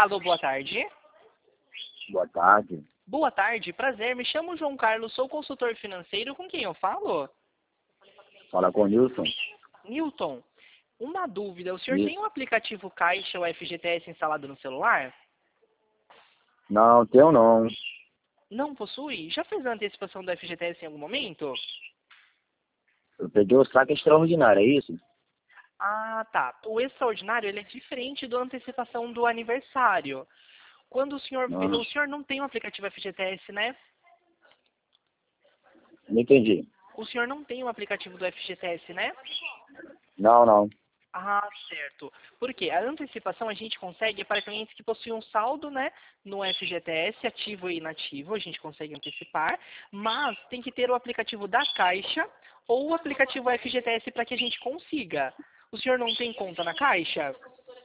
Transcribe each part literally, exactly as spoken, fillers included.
Alô, boa tarde. Boa tarde. Boa tarde, prazer. Me chamo João Carlos, sou consultor financeiro. Com quem eu falo? Fala com o Nilson. Newton, uma dúvida. O senhor Isso. tem o aplicativo Caixa ou F G T S instalado no celular? Não, tenho não. Não possui? Já fez a antecipação do F G T S em algum momento? Eu peguei o saque extraordinário, é isso? Ah, tá. O extraordinário ele é diferente da antecipação do aniversário. Quando o senhor... Não, O senhor não tem o aplicativo F G T S, né? não entendi. O senhor não tem o aplicativo do F G T S, né? Não, não. Ah, certo. Por quê? A antecipação a gente consegue para clientes que possuem um saldo, né, no F G T S, ativo e inativo, a gente consegue antecipar, mas tem que ter o aplicativo da Caixa ou o aplicativo F G T S para que a gente consiga. O senhor não tem conta na Caixa?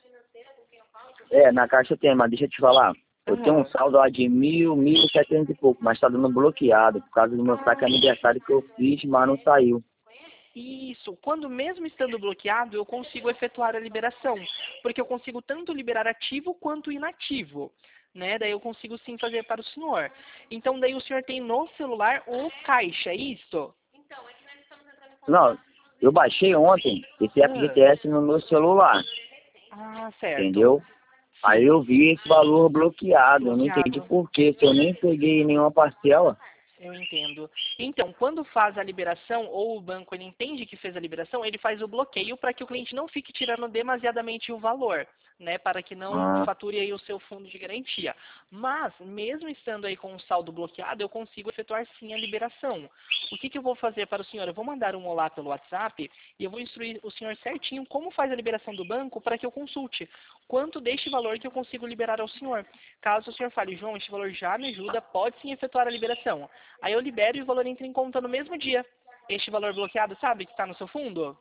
É, na caixa tem, mas deixa eu te falar. Eu tenho um Aham. saldo lá de mil, mil e setecentos e pouco, mas tá dando bloqueado por causa do meu saque aniversário que eu fiz, mas não saiu. Isso, quando mesmo estando bloqueado, eu consigo efetuar a liberação, porque eu consigo tanto liberar ativo quanto inativo, né? Daí eu consigo sim fazer para o senhor. Então daí o senhor tem no celular o Caixa, é isso? Não, eu baixei ontem esse Ah, F G T S no meu celular, ah, certo. entendeu? Aí Sim, eu vi esse valor bloqueado, eu não entendi bloqueado. por quê, se eu nem peguei nenhuma parcela. Eu entendo. Então, quando faz a liberação, ou o banco ele entende que fez a liberação, ele faz o bloqueio para que o cliente não fique tirando demasiadamente o valor, né? Para que não Ah, fature aí o seu fundo de garantia. Mas, mesmo estando aí com o saldo bloqueado, eu consigo efetuar sim a liberação. O que, que eu vou fazer para o senhor? Eu vou mandar um olá pelo WhatsApp e eu vou instruir o senhor certinho como faz a liberação do banco para que eu consulte quanto deste valor que eu consigo liberar ao senhor. Caso o senhor fale, João, este valor já me ajuda, pode sim efetuar a liberação. Aí eu libero e o valor entra em conta no mesmo dia. Este valor bloqueado, sabe, que está no seu fundo?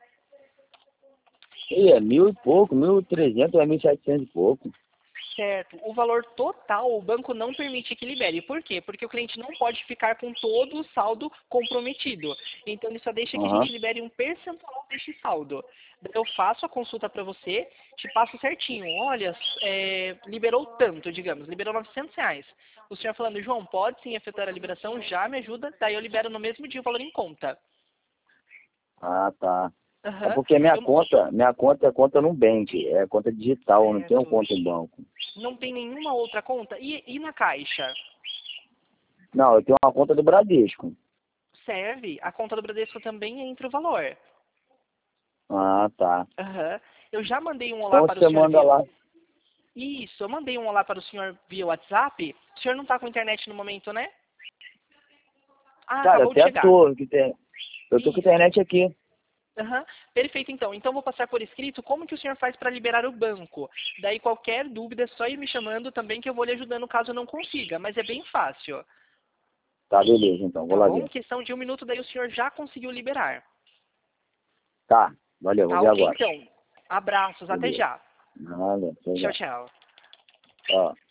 e é mil e pouco, mil e trezentos, é mil e setecentos e pouco. Certo. O valor total, o banco não permite que libere. Por quê? Porque o cliente não pode ficar com todo o saldo comprometido. Então, ele só deixa que a Aham. gente libere um percentual deste saldo. Daí eu faço a consulta para você, te passo certinho. Olha, é, liberou tanto, digamos, liberou novecentos reais. O senhor falando, João, pode sim efetuar a liberação, já me ajuda, daí eu libero no mesmo dia o valor em conta. Ah, tá. É Aham. porque minha Eu- conta, minha conta é conta no Bank, é conta digital, eu não tenho Certo. conta em banco. Não tem nenhuma outra conta? E, e na Caixa? Não, eu tenho uma conta do Bradesco. Serve. A conta do Bradesco também entra o valor. Ah, tá. Aham. Eu já mandei um olá Então para o você senhor manda via... lá. Isso, eu mandei um olá para o senhor via WhatsApp. O senhor não está com internet no momento, né? Ah, Cara, eu acabou de até chegar. tô, que tem, eu tô com a Isso. internet aqui. Aham. Perfeito, então. Então, vou passar por escrito como que o senhor faz para liberar o banco. Daí, qualquer dúvida, é só ir me chamando também que eu vou lhe ajudando caso eu não consiga. Mas é bem fácil. Tá, beleza, então, vou Tá lá bom? ver. Questão de um minuto, daí o senhor já conseguiu liberar. Tá, valeu, vou Tá ver ok, agora. então. Abraços, até Beleza. já. Nada, até Tchau, já. tchau. Ó.